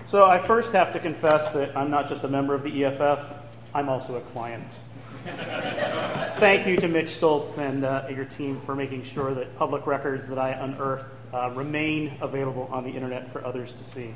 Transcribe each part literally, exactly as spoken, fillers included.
So I first have to confess that I'm not just a member of the E F F, I'm also a client. Thank you to Mitch Stoltz and uh, your team for making sure that public records that I unearthed uh, remain available on the internet for others to see.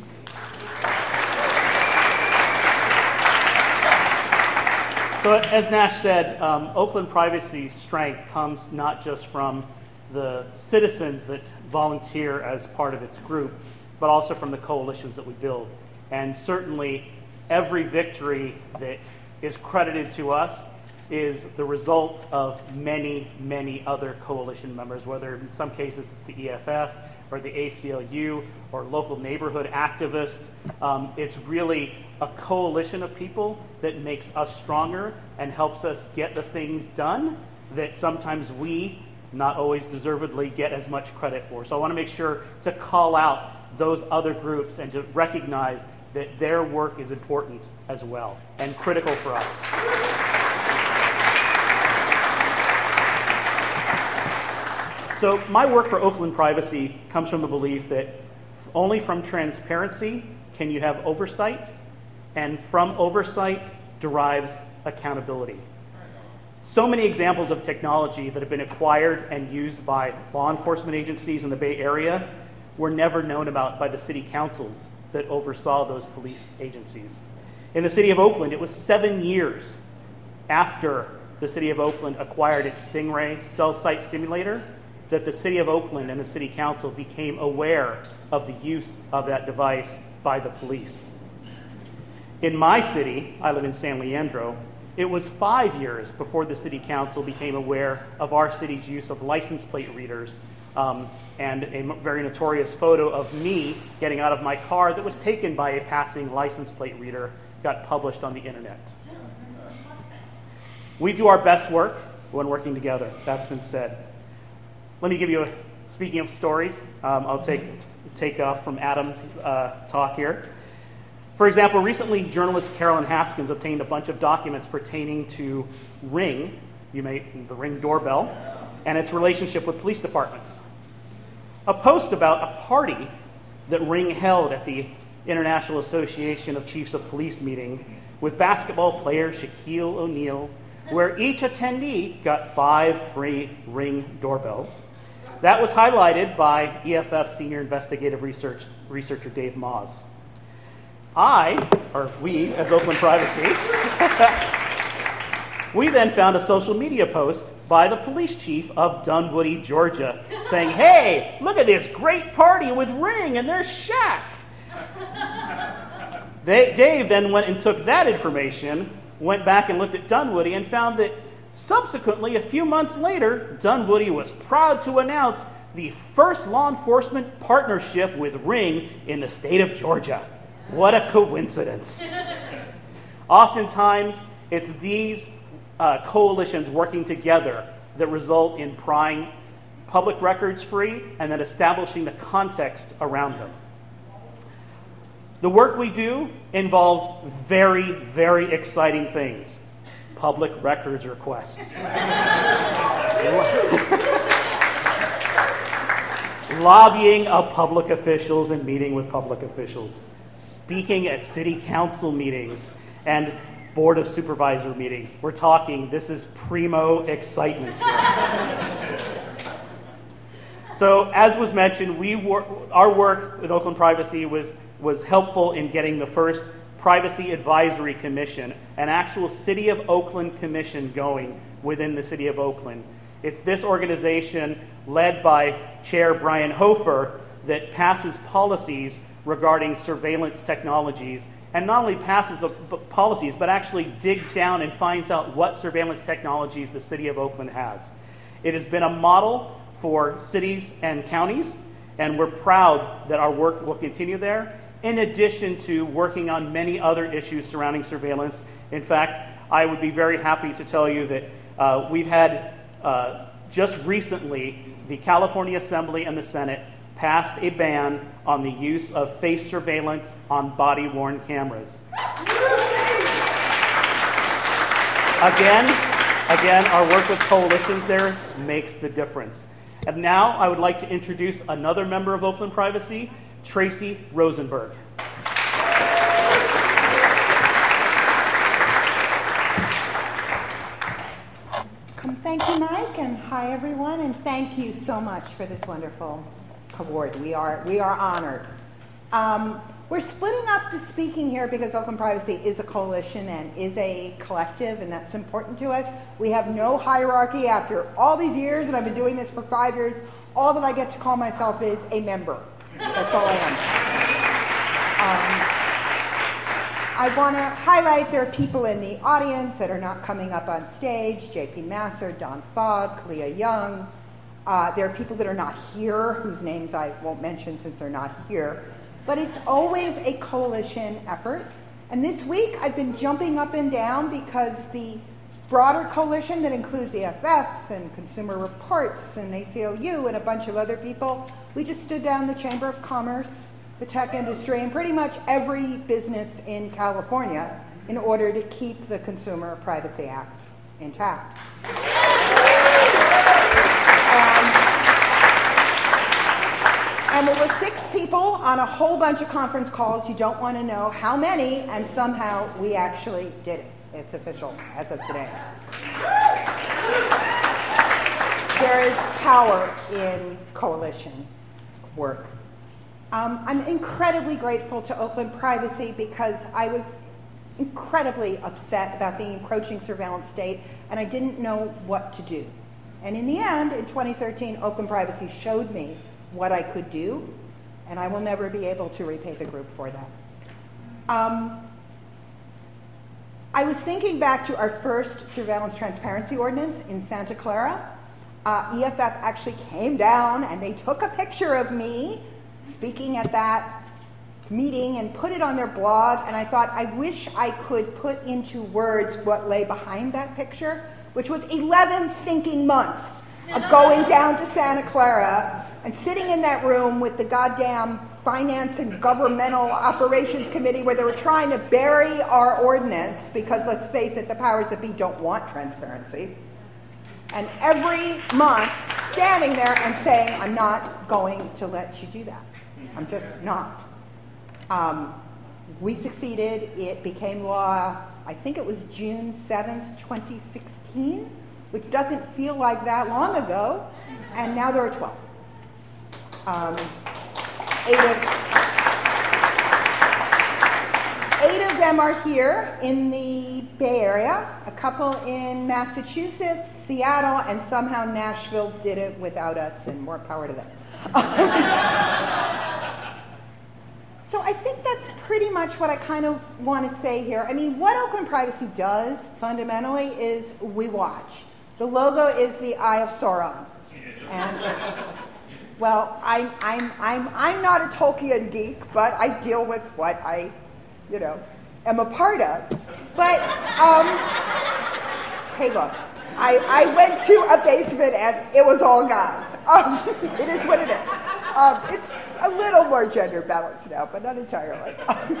So as Nash said, um, Oakland Privacy's strength comes not just from the citizens that volunteer as part of its group, but also from the coalitions that we build. And certainly every victory that is credited to us is the result of many, many other coalition members, whether in some cases it's the E F F or the A C L U or local neighborhood activists. Um, it's really a coalition of people that makes us stronger and helps us get the things done that sometimes we, not always deservedly, get as much credit for. So I want to make sure to call out those other groups and to recognize that their work is important as well and critical for us. So my work for Oakland Privacy comes from the belief that only from transparency can you have oversight, and from oversight derives accountability. So many examples of technology that have been acquired and used by law enforcement agencies in the Bay Area were never known about by the city councils that oversaw those police agencies. In the city of Oakland, it was seven years after the city of Oakland acquired its Stingray cell site simulator that the city of Oakland and the city council became aware of the use of that device by the police. In my city, I live in San Leandro, it was five years before the city council became aware of our city's use of license plate readers, um, and a very notorious photo of me getting out of my car that was taken by a passing license plate reader got published on the internet. We do our best work when working together, that's been said. Let me give you a, speaking of stories, um, I'll take, take off from Adam's uh, talk here. For example, recently journalist Carolyn Haskins obtained a bunch of documents pertaining to Ring, you may, the Ring doorbell, and its relationship with police departments. A post about a party that Ring held at the International Association of Chiefs of Police meeting with basketball player Shaquille O'Neal, where each attendee got five free Ring doorbells. That was highlighted by E F F Senior Investigative Research, Researcher Dave Moss. I, or we, as Oakland Privacy, we then found a social media post by the police chief of Dunwoody, Georgia, saying, "Hey, look at this great party with Ring and there's Shaq." They, Dave then went and took that information, went back and looked at Dunwoody and found that subsequently, a few months later, Dunwoody was proud to announce the first law enforcement partnership with Ring in the state of Georgia. What a coincidence. Oftentimes, it's these uh, coalitions working together that result in prying public records free and then establishing the context around them. The work we do involves very, very exciting things. Public records requests. Lobbying of public officials and meeting with public officials. Speaking at city council meetings and board of supervisor meetings. We're talking, this is primo excitement here. So as was mentioned, we wor- our work with Oakland Privacy was, was helpful in getting the first Privacy Advisory Commission, an actual City of Oakland commission going within the City of Oakland. It's this organization led by Chair Brian Hofer that passes policies regarding surveillance technologies, and not only passes the policies, but actually digs down and finds out what surveillance technologies the City of Oakland has. It has been a model for cities and counties, and we're proud that our work will continue there, in addition to working on many other issues surrounding surveillance. In fact, I would be very happy to tell you that uh, we've had, uh, just recently, the California Assembly and the Senate passed a ban on the use of face surveillance on body-worn cameras. Again, again, our work with coalitions there makes the difference. And now I would like to introduce another member of Oakland Privacy, Tracy Rosenberg. Thank you, Mike, and hi, everyone, and thank you so much for this wonderful award. We are, we are honored. Um, we're splitting up the speaking here because Oakland Privacy is a coalition and is a collective, and that's important to us. We have no hierarchy. After all these years, and I've been doing this for five years, all that I get to call myself is a member. That's all I am. Um, I want to highlight there are people in the audience that are not coming up on stage, J P Masser, Don Fogg, Kalia Young. Uh, there are people that are not here, whose names I won't mention since they're not here. But it's always a coalition effort. And this week I've been jumping up and down because the broader coalition that includes E F F and Consumer Reports and A C L U and a bunch of other people, we just stood down the Chamber of Commerce, the tech industry, and pretty much every business in California in order to keep the Consumer Privacy Act intact. And, and we were six people on a whole bunch of conference calls. You don't want to know how many, and somehow we actually did it. It's official as of today. There is power in coalition work. Um, I'm incredibly grateful to Oakland Privacy because I was incredibly upset about the encroaching surveillance state, and I didn't know what to do. And in the end, in twenty thirteen, Oakland Privacy showed me what I could do, and I will never be able to repay the group for that. Um, I was thinking back to our first surveillance transparency ordinance in Santa Clara. Uh, E F F actually came down and they took a picture of me speaking at that meeting and put it on their blog, and I thought, I wish I could put into words what lay behind that picture, which was eleven stinking months of going down to Santa Clara and sitting in that room with the goddamn Finance and Governmental Operations Committee where they were trying to bury our ordinance because, let's face it, the powers that be don't want transparency. And every month standing there and saying, I'm not going to let you do that. I'm just not. Um, we succeeded. It became law, I think it was June seventh, twenty sixteen, which doesn't feel like that long ago, and now there are twelve. Um, eight, of, eight of them are here in the Bay Area, a couple in Massachusetts, Seattle, and somehow Nashville did it without us, and more power to them. So I think that's pretty much what I kind of want to say here. I mean, what Oakland Privacy does fundamentally is we watch. The logo is the Eye of Sauron. And, well, I'm, I'm, I'm, I'm not a Tolkien geek, but I deal with what I, you know, am a part of. But, um, hey, look, I, I went to a basement and it was all guys. Um, it is what it is. Um, it's a little more gender balanced now, but not entirely. Um,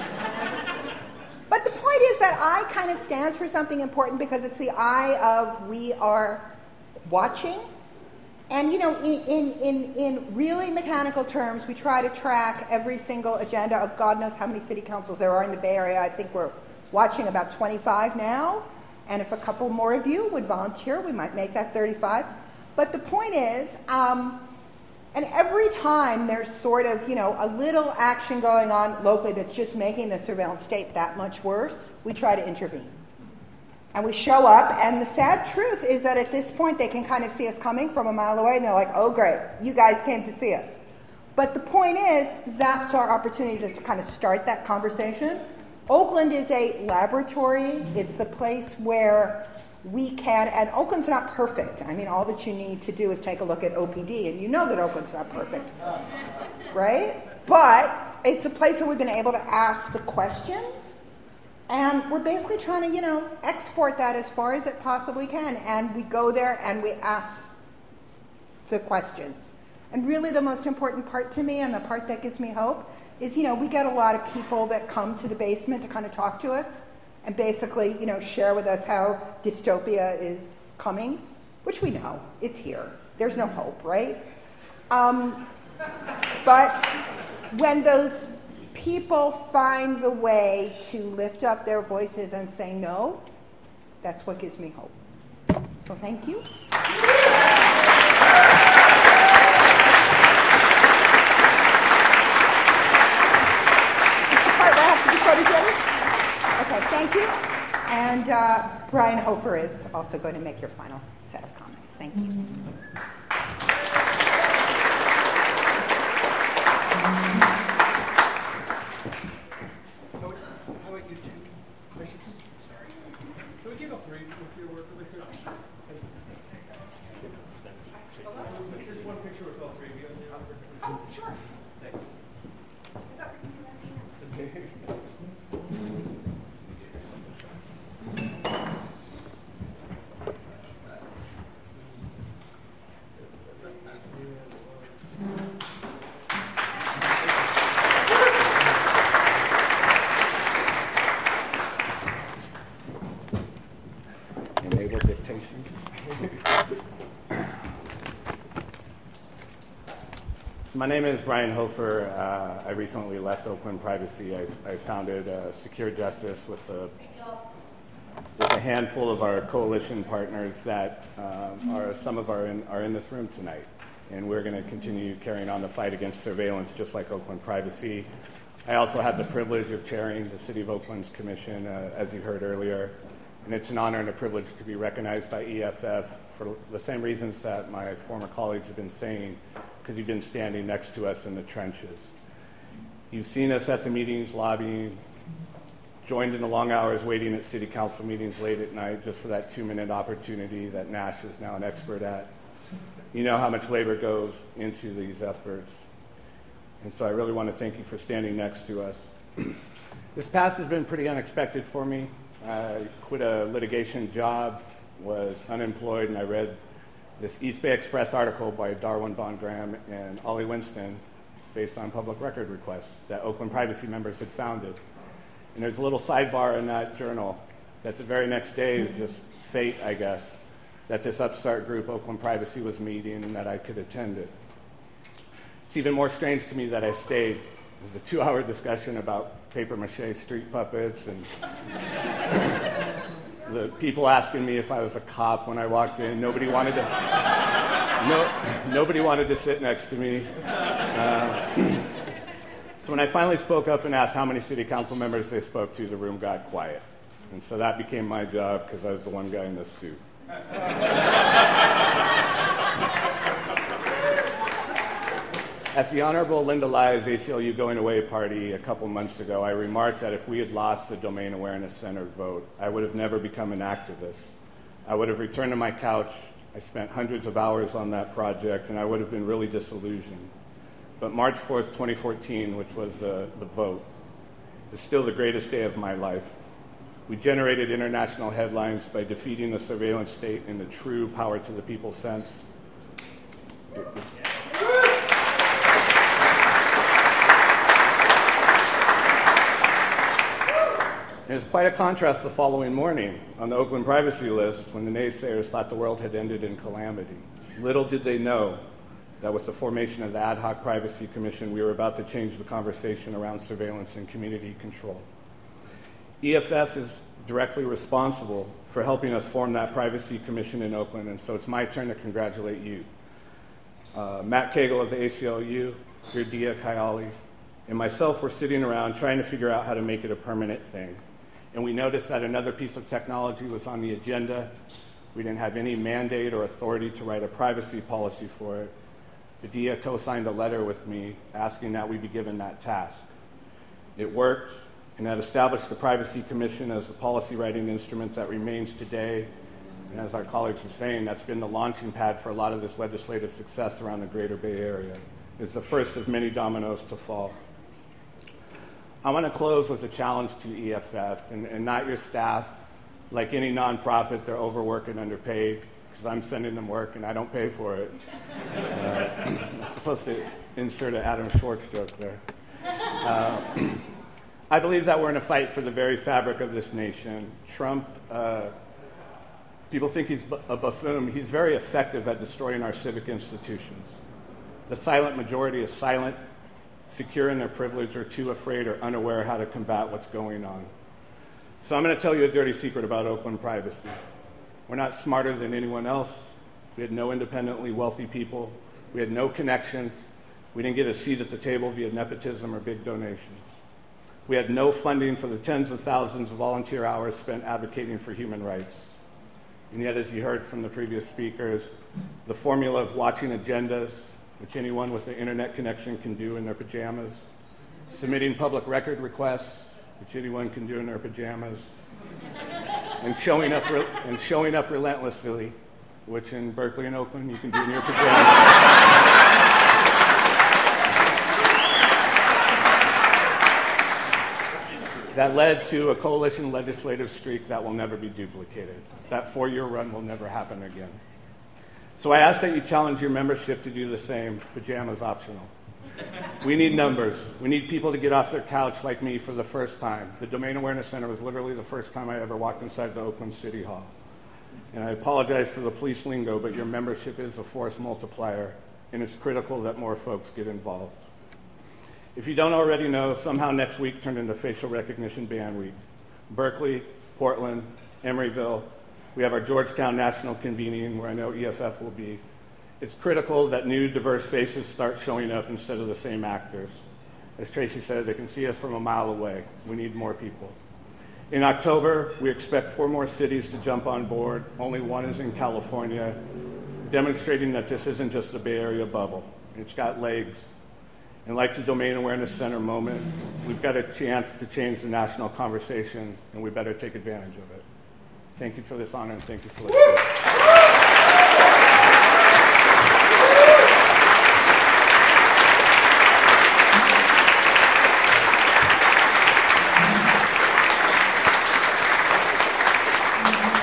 but the point is that I kind of stands for something important because it's the eye of we are watching. And, you know, in, in, in, in really mechanical terms, we try to track every single agenda of God knows how many city councils there are in the Bay Area. I think we're watching about twenty-five now. And if a couple more of you would volunteer, we might make that thirty-five. But the point is, um, and every time there's sort of, you know, a little action going on locally that's just making the surveillance state that much worse, we try to intervene. And we show up, and the sad truth is that at this point they can kind of see us coming from a mile away, and they're like, oh great, you guys came to see us. But the point is, that's our opportunity to kind of start that conversation. Oakland is a laboratory. It's the place where we can, and Oakland's not perfect. I mean, all that you need to do is take a look at O P D, and you know that Oakland's not perfect, right? But it's a place where we've been able to ask the questions, and we're basically trying to, you know, export that as far as it possibly can, and we go there and we ask the questions. And really the most important part to me, and the part that gives me hope, is, you know, we get a lot of people that come to the basement to kind of talk to us, and basically, you know, share with us how dystopia is coming, which we know, it's here. There's no hope, right? Um, but when those people find the way to lift up their voices and say no, that's what gives me hope. So thank you. Okay, thank you. And uh, Brian Hofer is also going to make your final set of comments. Thank you. How about you two questions? Sorry. So we give up three with your work with your option. Just one picture with all three of you. Oh, sure. Thanks. Enable dictation. So my name is Brian Hofer. Uh, I recently left Oakland Privacy. I, I founded uh, Secure Justice with a, with a handful of our coalition partners that um, are some of our in, are in this room tonight. And we're going to continue carrying on the fight against surveillance just like Oakland Privacy. I also have the privilege of chairing the City of Oakland's commission, uh, as you heard earlier. And it's an honor and a privilege to be recognized by E F F for the same reasons that my former colleagues have been saying, because you've been standing next to us in the trenches. You've seen us at the meetings, lobbying, joined in the long hours waiting at city council meetings late at night just for that two-minute opportunity that Nash is now an expert at. You know how much labor goes into these efforts. And so I really want to thank you for standing next to us. This past has been pretty unexpected for me. I quit a litigation job, was unemployed, and I read this East Bay Express article by Darwin Bond Graham and Ollie Winston based on public record requests that Oakland Privacy members had founded. And there's a little sidebar in that journal that the very next day was just fate, I guess, that this upstart group, Oakland Privacy, was meeting and that I could attend it. It's even more strange to me that I stayed. It was a two-hour discussion about papier-mâché street puppets and the people asking me if I was a cop when I walked in. Nobody wanted to. No, nobody wanted to sit next to me. Uh, so when I finally spoke up and asked how many city council members they spoke to, the room got quiet, and so that became my job because I was the one guy in the suit. At the Honorable Linda Ly's A C L U Going Away party a couple months ago, I remarked that if we had lost the Domain Awareness Center vote, I would have never become an activist. I would have returned to my couch. I spent hundreds of hours on that project, and I would have been really disillusioned. But March fourth, twenty fourteen, which was the, the vote, is still the greatest day of my life. We generated international headlines by defeating the surveillance state in the true power to the people sense. It, There's quite a contrast the following morning on the Oakland Privacy List when the naysayers thought the world had ended in calamity. Little did they know that with the formation of the Ad Hoc Privacy Commission, we were about to change the conversation around surveillance and community control. E F F is directly responsible for helping us form that Privacy Commission in Oakland, and so it's my turn to congratulate you. Uh, Matt Cagle of the A C L U, Dia Kayali, and myself were sitting around trying to figure out how to make it a permanent thing. And we noticed that another piece of technology was on the agenda. We didn't have any mandate or authority to write a privacy policy for it. Dia co-signed a letter with me asking that we be given that task. It worked, and that established the Privacy Commission as a policy writing instrument that remains today. And as our colleagues were saying, that's been the launching pad for a lot of this legislative success around the greater Bay Area. It's the first of many dominoes to fall. I want to close with a challenge to E F F, and, and not your staff. Like any nonprofit, they're overworked and underpaid because I'm sending them work and I don't pay for it. Uh, I'm supposed to insert an Adam Schwartz joke there. Uh, I believe that we're in a fight for the very fabric of this nation. Trump, uh, people think he's a buffoon. He's very effective at destroying our civic institutions. The silent majority is silent, secure in their privilege, or too afraid or unaware how to combat what's going on. So I'm going to tell you a dirty secret about Oakland Privacy. We're not smarter than anyone else, We had no independently wealthy people. We had no connections. We didn't get a seat at the table via nepotism or big donations. We had no funding for the tens of thousands of volunteer hours spent advocating for human rights. And yet, as you heard from the previous speakers, the formula of watching agendas, which anyone with an internet connection can do in their pajamas, submitting public record requests, which anyone can do in their pajamas, and showing up re- and showing up relentlessly, which in Berkeley and Oakland you can do in your pajamas. That led to a coalition legislative streak that will never be duplicated. That four-year run will never happen again. So I ask that you challenge your membership to do the same, pajamas optional. We need numbers. We need people to get off their couch like me for the first time. The Domain Awareness Center was literally the first time I ever walked inside the Oakland City Hall. And I apologize for the police lingo, but your membership is a force multiplier, and it's critical that more folks get involved. If you don't already know, somehow next week turned into Facial Recognition Ban Week. Berkeley, Portland, Emeryville, we have our Georgetown National Convening, where I know E F F will be. It's critical that new, diverse faces start showing up instead of the same actors. As Tracy said, they can see us from a mile away. We need more people. In October, we expect four more cities to jump on board. Only one is in California, demonstrating that this isn't just a Bay Area bubble. It's got legs. And like the Domain Awareness Center moment, we've got a chance to change the national conversation, and we better take advantage of it. Thank you for this honor, and thank you for listening.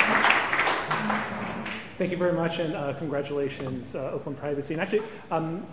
Thank you very much, and uh, congratulations, uh, Oakland Privacy. And actually, um,